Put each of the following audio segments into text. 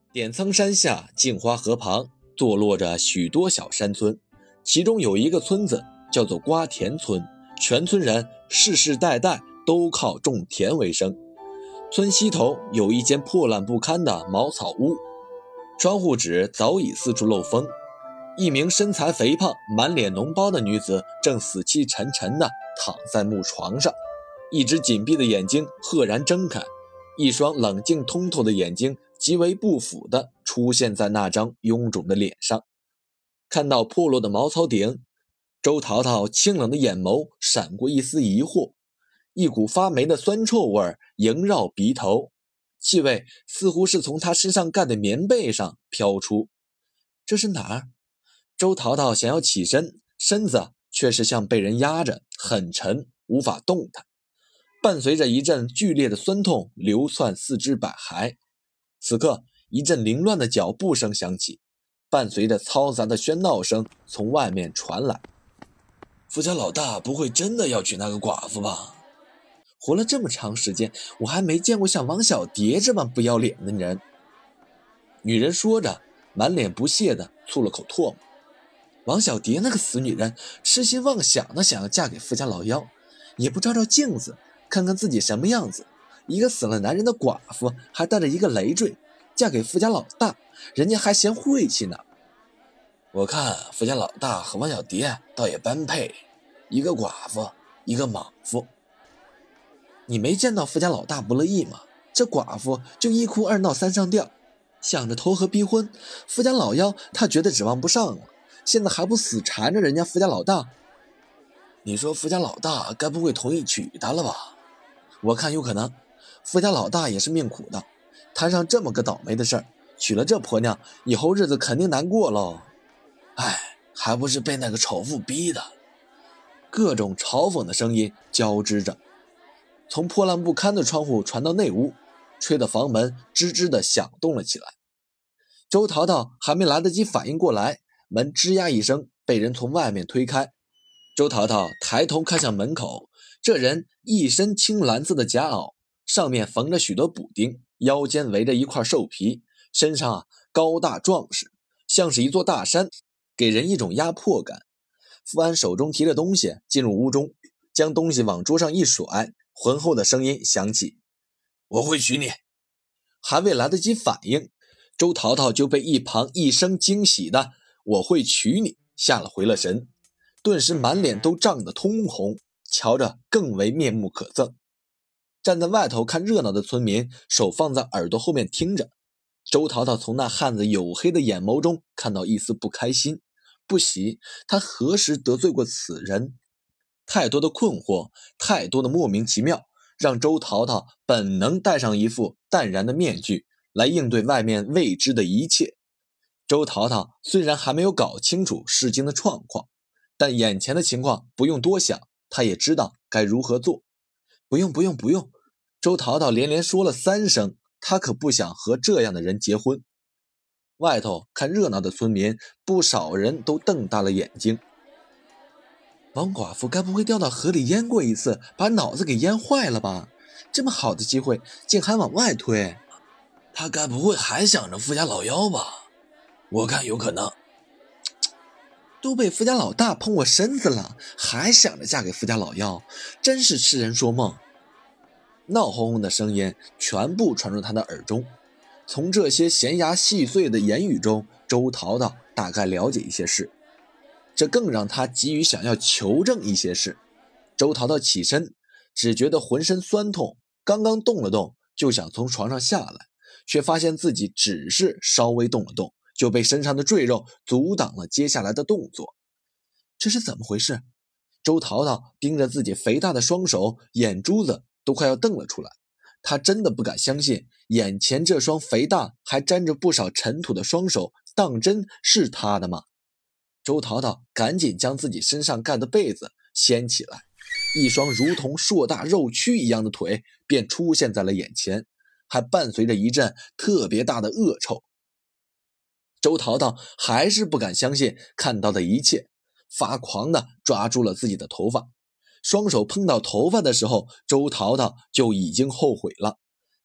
点苍山下，镜花河旁，坐落着许多小山村，其中有一个村子叫做瓜田村，全村人世世代代都靠种田为生。村西头有一间破烂不堪的茅草屋，窗户纸早已四处漏风。一名身材肥胖、满脸脓包的女子正死气沉沉地躺在木床上，一只紧闭的眼睛赫然睁开，一双冷静通透的眼睛极为不符地出现在那张臃肿的脸上。看到破落的茅草顶，周淘淘清冷的眼眸闪过一丝疑惑，一股发霉的酸臭味萦绕鼻头，气味似乎是从他身上盖的棉被上飘出。这是哪儿？周淘淘想要起身，身子却是像被人压着，很沉，无法动弹。伴随着一阵剧烈的酸痛流窜四肢百骸。此刻一阵凌乱的脚步声响起，伴随着嘈杂的喧闹声从外面传来。 夫家老大不会真的要娶那个寡妇吧？ 活了这么长时间，我还没见过像王小蝶这般不要脸的人。女人说着，满脸不屑地吐了口唾沫。王小蝶那个死女人，痴心妄想的想要嫁给富家老幺，也不照照镜子看看自己什么样子，一个死了男人的寡妇，还带着一个累赘，嫁给富家老大，人家还嫌晦气呢。 我看富家老大和王小蝶倒也般配，一个寡妇，一个莽夫。 你没见到富家老大不乐意吗？这寡妇就一哭二闹三上吊，想着投河逼婚，富家老幺他觉得指望不上了，现在还不死缠着人家富家老大。 你说富家老大该不会同意娶她了吧？ 我看有可能，富家老大也是命苦的，摊上这么个倒霉的事儿，娶了这婆娘，以后日子肯定难过喽。 哎，还不是被那个丑妇逼的。 各种嘲讽的声音交织着，从破烂不堪的窗户传到内屋，吹得房门吱吱地响动了起来。周淘淘还没来得及反应过来，门吱呀一声被人从外面推开。周淘淘抬头看向门口，这人一身青蓝色的夹袄，上面缝着许多补丁，腰间围着一块兽皮，身上高大壮实，像是一座大山，给人一种压迫感。富安手中提着东西进入屋中，将东西往桌上一甩，浑厚的声音响起： 我会娶你。 还未来得及反应，周淘淘就被一旁一声惊喜的我会娶你吓了回了神，顿时满脸都涨得通红，瞧着更为面目可憎。站在外头看热闹的村民手放在耳朵后面听着，周淘淘从那汉子黝黑的眼眸中看到一丝不开心，不喜他何时得罪过此人。太多的困惑，太多的莫名其妙，让周淘淘本能戴上一副淡然的面具来应对外面未知的一切。周淘淘虽然还没有搞清楚事情的状况，但眼前的情况不用多想，他也知道该如何做。不用，周淘淘连连说了3声，他可不想和这样的人结婚。外头看热闹的村民，不少人都瞪大了眼睛。王寡妇该不会掉到河里淹过一次，把脑子给淹坏了吧？这么好的机会，竟还往外推。 他该不会还想着富家老幺吧？我看有可能。 都被富家老大碰过身子了，还想着嫁给富家老幺，真是痴人说梦。闹哄哄的声音全部传入他的耳中，从这些闲牙细碎的言语中，周淘淘大概了解一些事，这更让他急于想要求证一些事。周淘淘起身，只觉得浑身酸痛，刚刚动了动，就想从床上下来，却发现自己只是稍微动了动，就被身上的赘肉阻挡了接下来的动作。这是怎么回事？周淘淘盯着自己肥大的双手，眼珠子都快要瞪了出来。他真的不敢相信，眼前这双肥大还沾着不少尘土的双手，当真是他的吗？周淘淘赶紧将自己身上盖的被子掀起来，一双如同硕大肉蛆一样的腿便出现在了眼前，还伴随着一阵特别大的恶臭。周淘淘还是不敢相信看到的一切，发狂地抓住了自己的头发。双手碰到头发的时候，周淘淘就已经后悔了。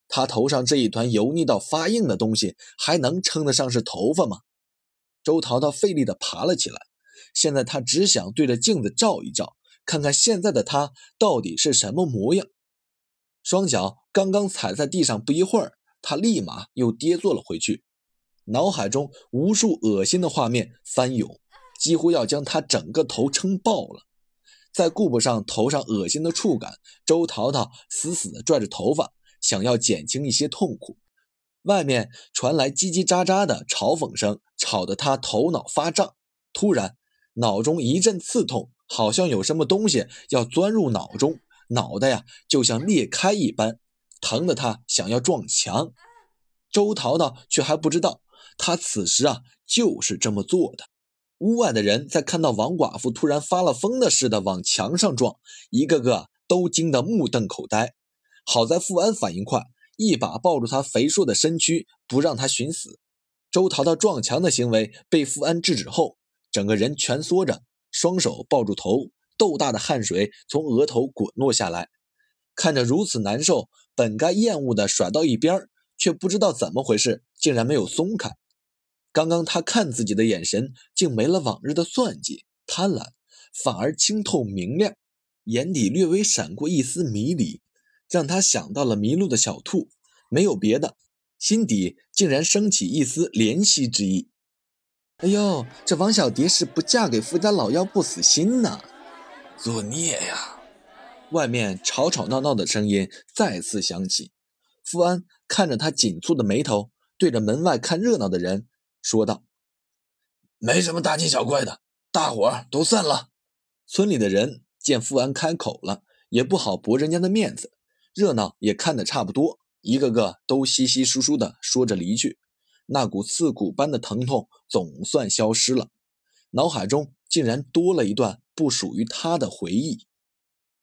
他头上这一团油腻到发硬的东西，还能称得上是头发吗？周淘淘费力地爬了起来，现在他只想对着镜子照一照，看看现在的他到底是什么模样。双脚刚刚踩在地上不一会儿，他立马又跌坐了回去，脑海中无数恶心的画面翻涌，几乎要将他整个头撑爆了。再顾不上头上恶心的触感，周淘淘死死地拽着头发，想要减轻一些痛苦。外面传来叽叽喳喳的嘲讽声，吵得他头脑发胀。突然脑中一阵刺痛，好像有什么东西要钻入脑中，脑袋呀就像裂开一般，疼得他想要撞墙。周淘淘却还不知道，他此时就是这么做的。屋外的人在看到王寡妇突然发了疯的似的往墙上撞，一个个都惊得目瞪口呆。好在富安反应快，一把抱住他肥硕的身躯，不让他寻死。周淘淘撞墙的行为被富安制止后，整个人蜷缩着，双手抱住头，豆大的汗水从额头滚落下来。看着如此难受，本该厌恶的甩到一边，却不知道怎么回事，竟然没有松开。刚刚他看自己的眼神竟没了往日的算计贪婪，反而清透明亮，眼底略微闪过一丝迷离，让他想到了迷路的小兔。没有别的，心底竟然升起一丝怜惜之意。哎呦，这王小蝶是不嫁给富家老妖不死心呢。 作孽呀！ 外面吵吵闹闹的声音再次响起。富安看着他紧蹙的眉头，对着门外看热闹的人说道： 没什么大惊小怪的，大伙儿都散了。 村里的人见富安开口了，也不好驳人家的面子，热闹也看得差不多，一个个都稀稀疏疏地说着离去。那股刺骨般的疼痛总算消失了，脑海中竟然多了一段不属于他的回忆。